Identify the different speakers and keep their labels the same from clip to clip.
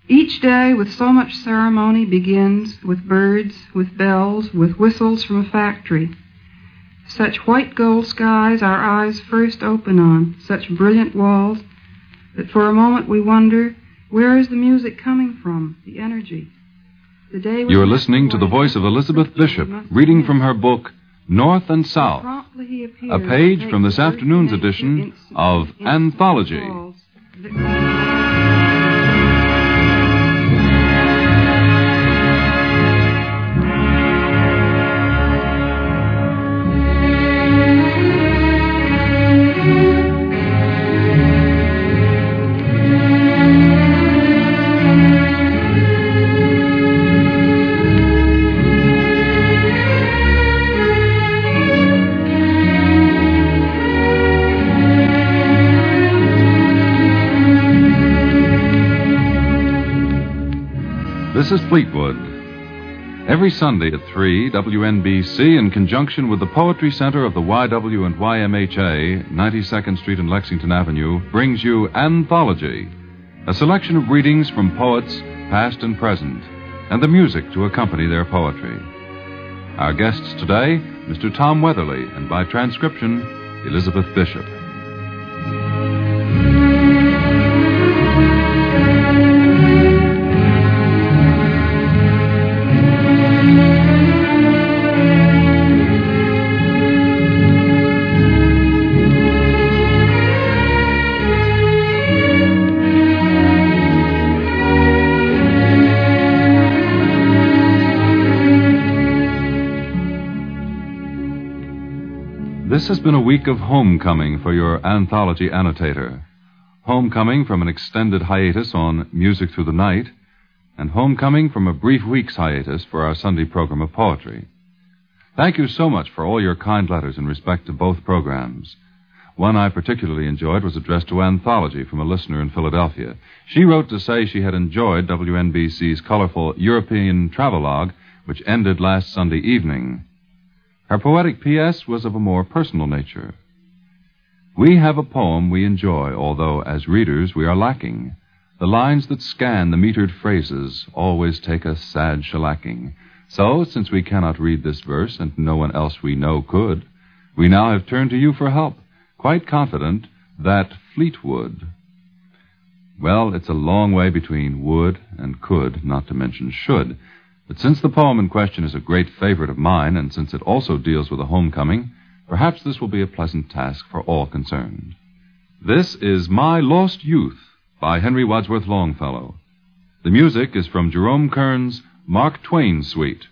Speaker 1: Each day with so much ceremony begins with birds, with bells, with whistles from a factory. Such white gold skies our eyes first open on, such brilliant walls, that for a moment we wonder, where is the music coming from, the energy? The day
Speaker 2: You're listening to the voice of Elizabeth Bishop, reading from her book, North and South, a page from this afternoon's edition of Anthology. This is Fleetwood. Every Sunday at 3, WNBC, in conjunction with the Poetry Center of the YW and YMHA, 92nd Street and Lexington Avenue, brings you Anthology, a selection of readings from poets, past and present, and the music to accompany their poetry. Our guests today, Mr. Tom Weatherly, and by transcription, Elizabeth Bishop. This has been a week of homecoming for your anthology annotator. Homecoming from an extended hiatus on Music Through the Night, and homecoming from a brief week's hiatus for our Sunday program of poetry. Thank you so much for all your kind letters in respect to both programs. One I particularly enjoyed was addressed to Anthology from a listener in Philadelphia. She wrote to say she had enjoyed WNBC's colorful European travelogue, which ended last Sunday evening. Her poetic P.S. was of a more personal nature. We have a poem we enjoy, although as readers we are lacking. The lines that scan the metered phrases always take a sad shellacking. So, since we cannot read this verse, and no one else we know could, we now have turned to you for help, quite confident that Fleetwood. Well, it's a long way between would and could, not to mention should. But since the poem in question is a great favorite of mine, and since it also deals with a homecoming, perhaps this will be a pleasant task for all concerned. This is My Lost Youth by Henry Wadsworth Longfellow. The music is from Jerome Kern's Mark Twain Suite.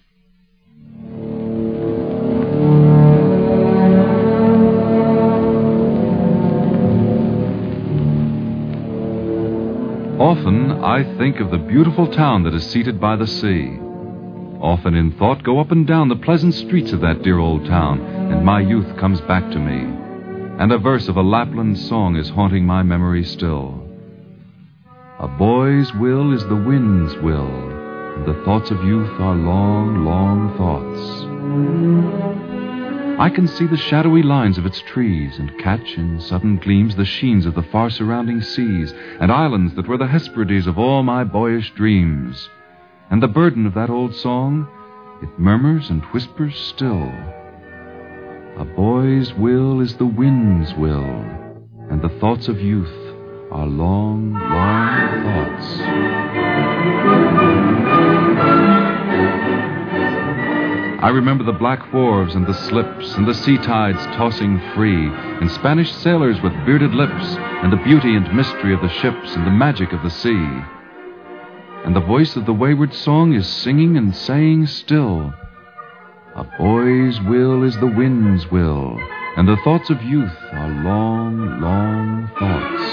Speaker 2: Often I think of the beautiful town that is seated by the sea. Often in thought go up and down the pleasant streets of that dear old town, and my youth comes back to me. And a verse of a Lapland song is haunting my memory still. A boy's will is the wind's will, and the thoughts of youth are long, long thoughts. I can see the shadowy lines of its trees, and catch in sudden gleams the sheens of the far surrounding seas, and islands that were the Hesperides of all my boyish dreams. And the burden of that old song, it murmurs and whispers still. A boy's will is the wind's will, and the thoughts of youth are long, long thoughts. I remember the black wharves and the slips, and the sea tides tossing free, and Spanish sailors with bearded lips, and the beauty and mystery of the ships, and the magic of the sea. And the voice of the wayward song is singing and saying still, a boy's will is the wind's will, and the thoughts of youth are long, long thoughts.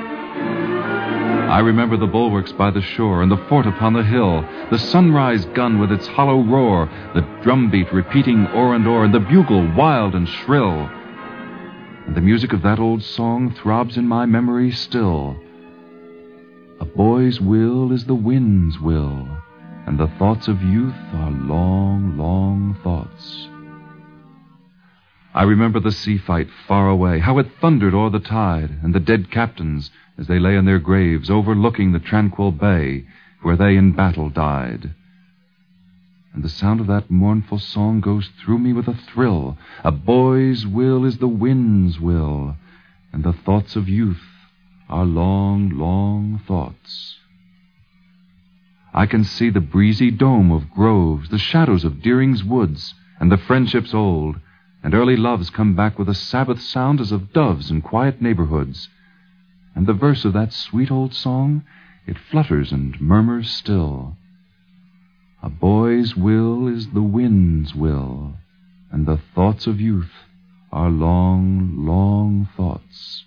Speaker 2: I remember the bulwarks by the shore, and the fort upon the hill, the sunrise gun with its hollow roar, the drumbeat repeating o'er and o'er, and the bugle wild and shrill. And the music of that old song throbs in my memory still. A boy's will is the wind's will, and the thoughts of youth are long, long thoughts. I remember the sea fight far away, how it thundered o'er the tide, and the dead captains as they lay in their graves overlooking the tranquil bay, where they in battle died. And the sound of that mournful song goes through me with a thrill. A boy's will is the wind's will, and the thoughts of youth are long, long thoughts. I can see the breezy dome of groves, the shadows of Deering's woods, and the friendships old, and early loves come back with a Sabbath sound as of doves in quiet neighborhoods. And the verse of that sweet old song, it flutters and murmurs still. A boy's will is the wind's will, and the thoughts of youth are long, long thoughts.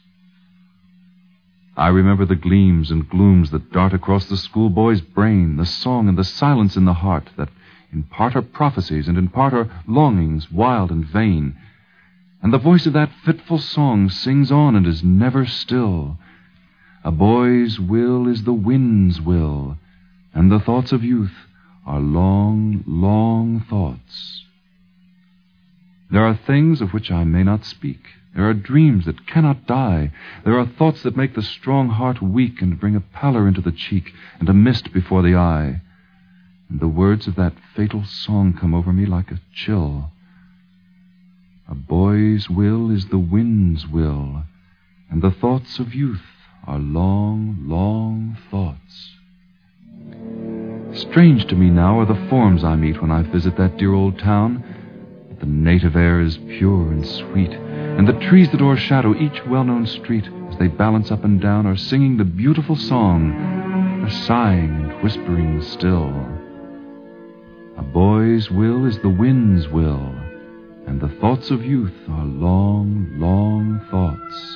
Speaker 2: I remember the gleams and glooms that dart across the schoolboy's brain, the song and the silence in the heart that in part are prophecies and in part are longings wild and vain. And the voice of that fitful song sings on and is never still. A boy's will is the wind's will, and the thoughts of youth are long, long thoughts. There are things of which I may not speak. There are dreams that cannot die. There are thoughts that make the strong heart weak and bring a pallor into the cheek and a mist before the eye. And the words of that fatal song come over me like a chill. A boy's will is the wind's will, and the thoughts of youth are long, long thoughts. Strange to me now are the forms I meet when I visit that dear old town. The native air is pure and sweet, and the trees that o'ershadow each well-known street, as they balance up and down, are singing the beautiful song, are sighing and whispering still. A boy's will is the wind's will, and the thoughts of youth are long, long thoughts.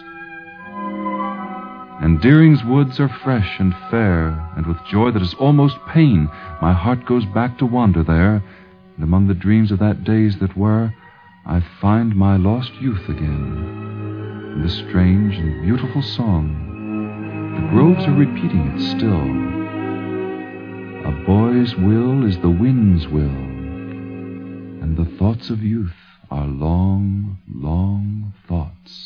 Speaker 2: And Deering's woods are fresh and fair, and with joy that is almost pain, my heart goes back to wander there, and among the dreams of that days that were, I find my lost youth again. And the strange and beautiful song, the groves are repeating it still. A boy's will is the wind's will, and the thoughts of youth are long, long thoughts.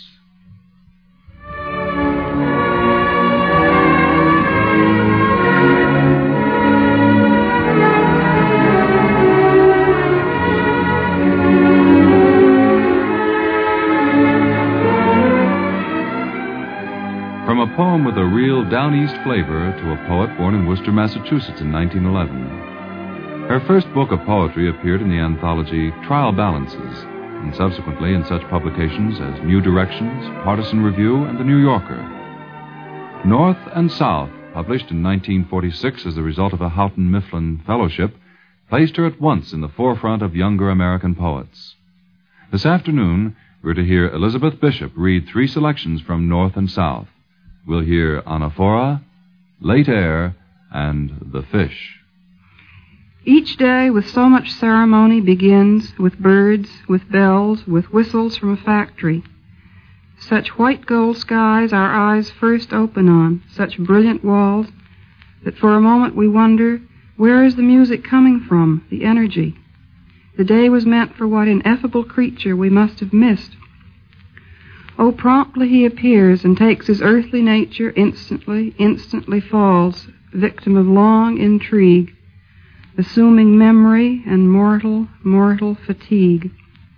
Speaker 2: From a poem with a real down-east flavor to a poet born in Worcester, Massachusetts in 1911. Her first book of poetry appeared in the anthology Trial Balances, and subsequently in such publications as New Directions, Partisan Review, and The New Yorker. North and South, published in 1946 as the result of a Houghton Mifflin Fellowship, placed her at once in the forefront of younger American poets. This afternoon, we're to hear Elizabeth Bishop read 3 selections from North and South. We'll hear Anaphora, Late Air, and The Fish.
Speaker 1: Each day with so much ceremony begins with birds, with bells, with whistles from a factory. Such white gold skies our eyes first open on, such brilliant walls, that for a moment we wonder, where is the music coming from, the energy? The day was meant for what ineffable creature we must have missed. Oh, promptly he appears and takes his earthly nature instantly falls, victim of long intrigue, assuming memory and mortal fatigue.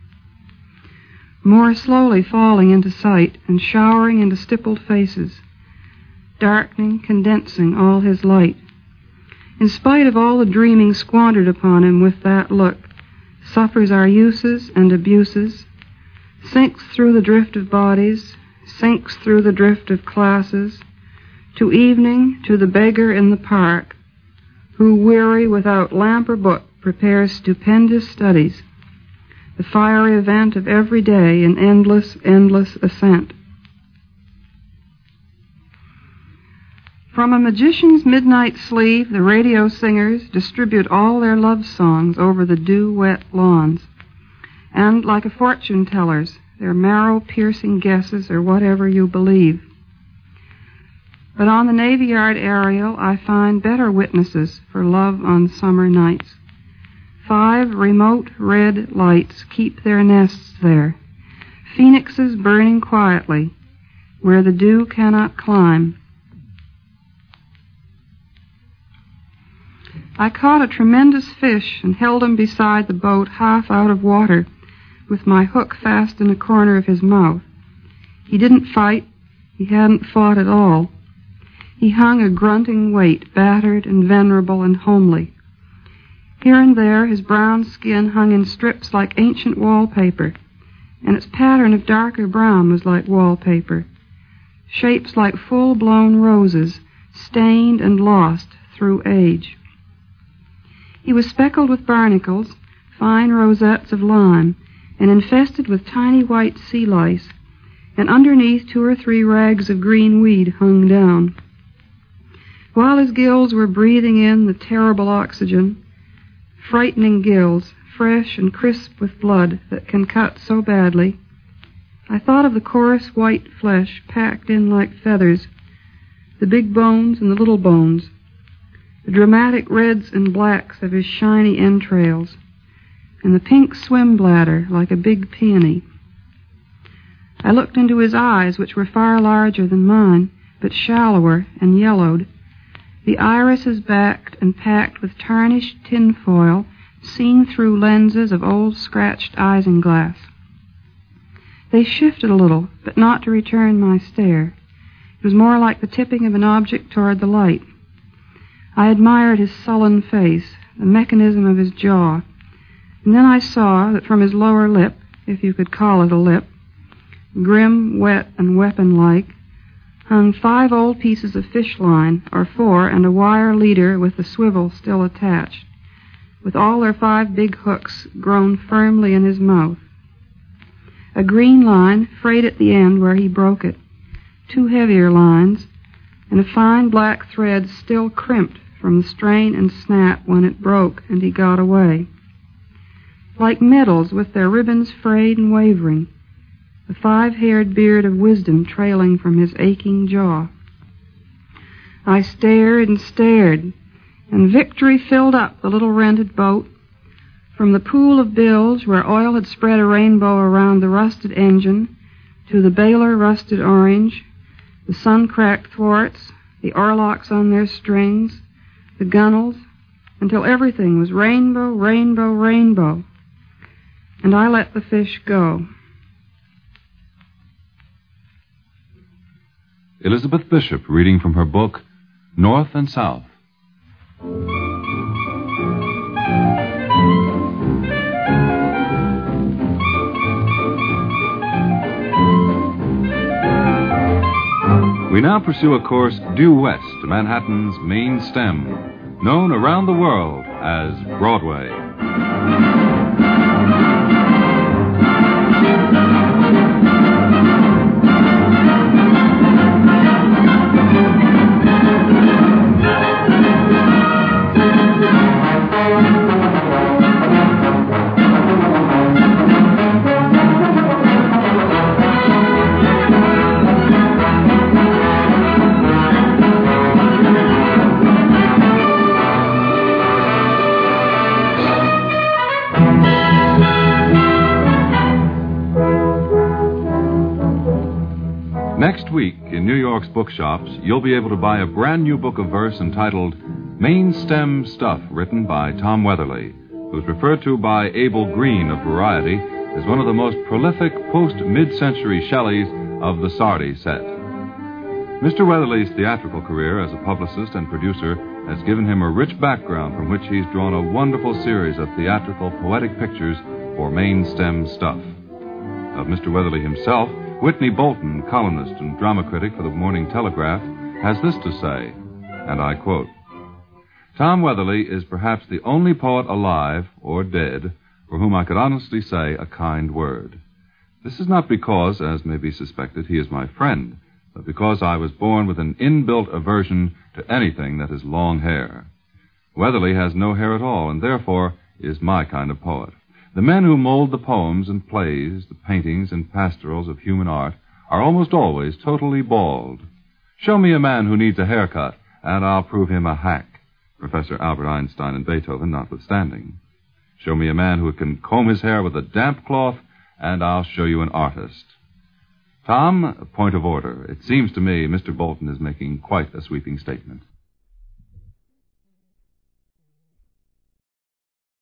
Speaker 1: More slowly falling into sight and showering into stippled faces, darkening, condensing all his light. In spite of all the dreaming squandered upon him with that look, suffers our uses and abuses, sinks through the drift of bodies, sinks through the drift of classes, to evening, to the beggar in the park, who, weary without lamp or book, prepares stupendous studies, the fiery event of every day in endless ascent. From a magician's midnight sleeve, the radio singers distribute all their love songs over the dew-wet lawns. And, like a fortune teller's, their marrow-piercing guesses are whatever you believe. But on the Navy Yard aerial, I find better witnesses for love on summer nights. 5 remote red lights keep their nests there, phoenixes burning quietly, where the dew cannot climb. I caught a tremendous fish and held him beside the boat half out of water, with my hook fast in a corner of his mouth. He didn't fight. He hadn't fought at all. He hung a grunting weight, battered and venerable and homely. Here and there his brown skin hung in strips like ancient wallpaper, and its pattern of darker brown was like wallpaper. Shapes like full-blown roses, stained and lost through age. He was speckled with barnacles, fine rosettes of lime, and infested with tiny white sea lice, and underneath 2 or 3 rags of green weed hung down. While his gills were breathing in the terrible oxygen, frightening gills, fresh and crisp with blood that can cut so badly, I thought of the coarse white flesh packed in like feathers, the big bones and the little bones, the dramatic reds and blacks of his shiny entrails, and the pink swim bladder like a big peony. I looked into his eyes, which were far larger than mine, but shallower and yellowed, the irises backed and packed with tarnished tinfoil seen through lenses of old scratched isinglass. They shifted a little, but not to return my stare. It was more like the tipping of an object toward the light. I admired his sullen face, the mechanism of his jaw, and then I saw that from his lower lip, if you could call it a lip, grim, wet, and weapon-like, hung 5 old pieces of fish line, or 4, and a wire leader with the swivel still attached, with all their 5 big hooks grown firmly in his mouth. A green line frayed at the end where he broke it, 2 heavier lines, and a fine black thread still crimped from the strain and snap when it broke and he got away. Like medals with their ribbons frayed and wavering, the 5-haired beard of wisdom trailing from his aching jaw. I stared and stared, and victory filled up the little rented boat. From the pool of bilge where oil had spread a rainbow around the rusted engine, to the bailer rusted orange, the sun-cracked thwarts, the oarlocks on their strings, the gunnels, until everything was rainbow, rainbow, rainbow. And I let the fish go.
Speaker 2: Elizabeth Bishop reading from her book, North and South. We now pursue a course due west to Manhattan's main stem, known around the world as Broadway. Next week, in New York's bookshops, you'll be able to buy a brand new book of verse entitled Main Stem Stuff, written by Tom Weatherly, who's referred to by Abel Green of Variety as one of the most prolific post-mid-century Shelleys of the Sardi set. Mr. Weatherly's theatrical career as a publicist and producer has given him a rich background from which he's drawn a wonderful series of theatrical poetic pictures for Main Stem Stuff. Of Mr. Weatherly himself, Whitney Bolton, columnist and drama critic for the Morning Telegraph, has this to say, and I quote, "Tom Weatherly is perhaps the only poet alive or dead for whom I could honestly say a kind word. This is not because, as may be suspected, he is my friend, but because I was born with an inbuilt aversion to anything that is long hair. Weatherly has no hair at all, and therefore is my kind of poet. The men who mold the poems and plays, the paintings and pastorals of human art, are almost always totally bald. Show me a man who needs a haircut, and I'll prove him a hack, Professor Albert Einstein and Beethoven notwithstanding. Show me a man who can comb his hair with a damp cloth, and I'll show you an artist. Tom, a point of order. It seems to me Mr. Bolton is making quite a sweeping statement."